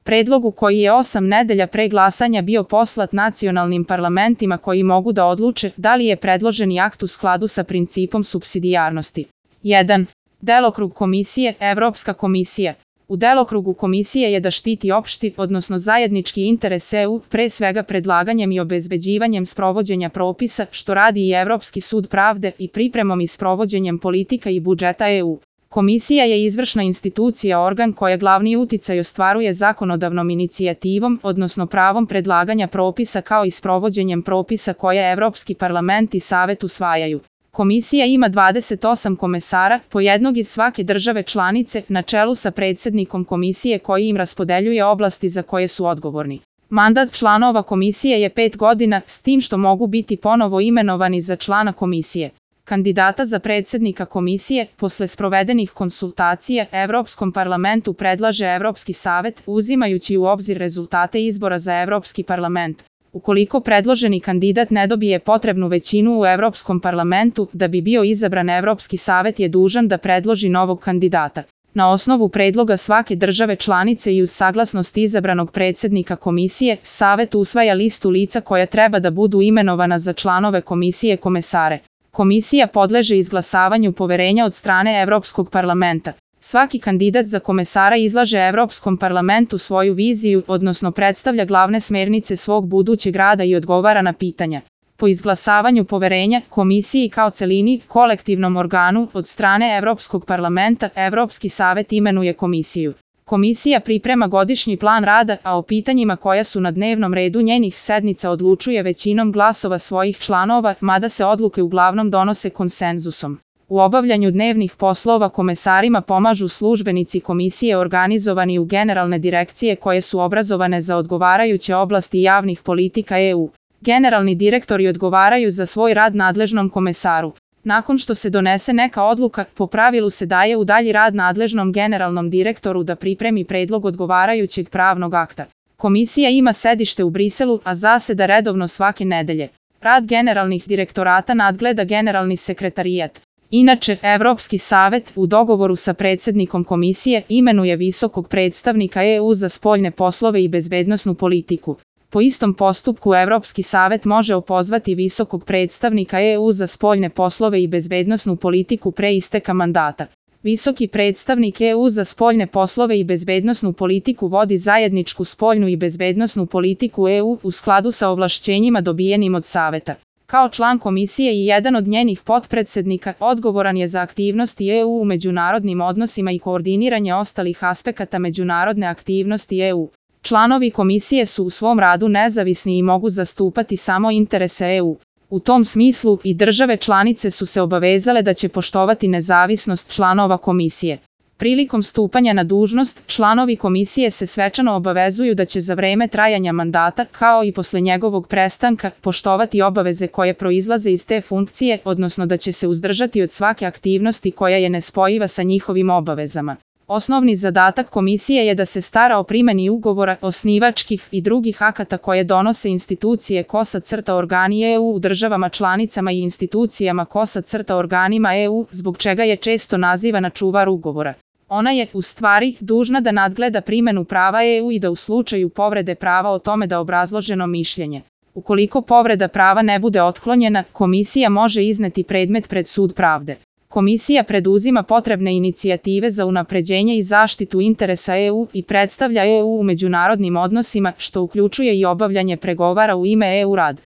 predlogu koji je 8 nedelja pre glasanja bio poslat nacionalnim parlamentima koji mogu da odluče da li je predloženi akt u skladu sa principom supsidijarnosti. 1. Delokrug komisije. Evropska komisija. U delokrugu komisije je da štiti opšti, odnosno zajednički interes EU, pre svega predlaganjem i obezbeđivanjem sprovođenja propisa, što radi i Evropski sud pravde, i pripremom i sprovođenjem politika i budžeta EU. Komisija je izvršna institucija, organ koja glavni uticaj ostvaruje zakonodavnom inicijativom, odnosno pravom predlaganja propisa kao i sprovođenjem propisa koje Evropski parlament i Savet usvajaju. Komisija ima 28 komesara, po jednog iz svake države članice, na čelu sa predsjednikom komisije koji im raspodeljuje oblasti za koje su odgovorni. Mandat članova komisije je 5 godina, s tim što mogu biti ponovo imenovani za člana komisije. Kandidata za predsjednika komisije, posle sprovedenih konsultacija, Evropskom parlamentu predlaže Evropski savet, uzimajući u obzir rezultate izbora za Evropski parlament. Ukoliko predloženi kandidat ne dobije potrebnu većinu u Evropskom parlamentu, da bi bio izabran, Evropski savet je dužan da predloži novog kandidata. Na osnovu predloga svake države članice i uz saglasnost izabranog predsjednika komisije, Savet usvaja listu lica koja treba da budu imenovana za članove komisije komesare. Komisija podleže izglasavanju poverenja od strane Evropskog parlamenta. Svaki kandidat za komesara izlaže Evropskom parlamentu svoju viziju, odnosno predstavlja glavne smernice svog budućeg rada i odgovara na pitanja. Po izglasavanju poverenja, komisiji kao celini, kolektivnom organu, od strane Evropskog parlamenta, Evropski savet imenuje komisiju. Komisija priprema godišnji plan rada, a o pitanjima koja su na dnevnom redu njenih sednica odlučuje većinom glasova svojih članova, mada se odluke uglavnom donose konsenzusom. U obavljanju dnevnih poslova komesarima pomažu službenici komisije organizovani u generalne direkcije koje su obrazovane za odgovarajuće oblasti javnih politika EU. Generalni direktori odgovaraju za svoj rad nadležnom komesaru. Nakon što se donese neka odluka, po pravilu se daje u dalji rad nadležnom generalnom direktoru da pripremi predlog odgovarajućeg pravnog akta. Komisija ima sedište u Briselu, a zaseda redovno svake nedelje. Rad generalnih direktorata nadgleda generalni sekretarijat. Inače, Evropski savet, u dogovoru sa predsjednikom komisije, imenuje visokog predstavnika EU za spoljne poslove i bezbednosnu politiku. Po istom postupku Evropski savet može opozvati visokog predstavnika EU za spoljne poslove i bezbednosnu politiku pre isteka mandata. Visoki predstavnik EU za spoljne poslove i bezbednosnu politiku vodi zajedničku spoljnu i bezbednosnu politiku EU u skladu sa ovlašćenjima dobijenim od Saveta. Kao član komisije i jedan od njenih potpredsednika, odgovoran je za aktivnosti EU u međunarodnim odnosima i koordiniranje ostalih aspekata međunarodne aktivnosti EU. Članovi komisije su u svom radu nezavisni i mogu zastupati samo interese EU. U tom smislu, i države članice su se obavezale da će poštovati nezavisnost članova komisije. Prilikom stupanja na dužnost, članovi komisije se svečano obavezuju da će za vreme trajanja mandata, kao i posle njegovog prestanka, poštovati obaveze koje proizlaze iz te funkcije, odnosno da će se uzdržati od svake aktivnosti koja je nespojiva sa njihovim obavezama. Osnovni zadatak komisije je da se stara o primjeni ugovora, osnivačkih i drugih akata koje donose institucije organi EU u državama članicama i institucijama organima EU, zbog čega je često nazivana čuvar ugovora. Ona je, u stvari, dužna da nadgleda primjenu prava EU i da u slučaju povrede prava o tome da obrazloženo mišljenje. Ukoliko povreda prava ne bude otklonjena, komisija može izneti predmet pred sud pravde. Komisija preduzima potrebne inicijative za unapređenje i zaštitu interesa EU i predstavlja EU u međunarodnim odnosima, što uključuje i obavljanje pregovara u ime EU rad.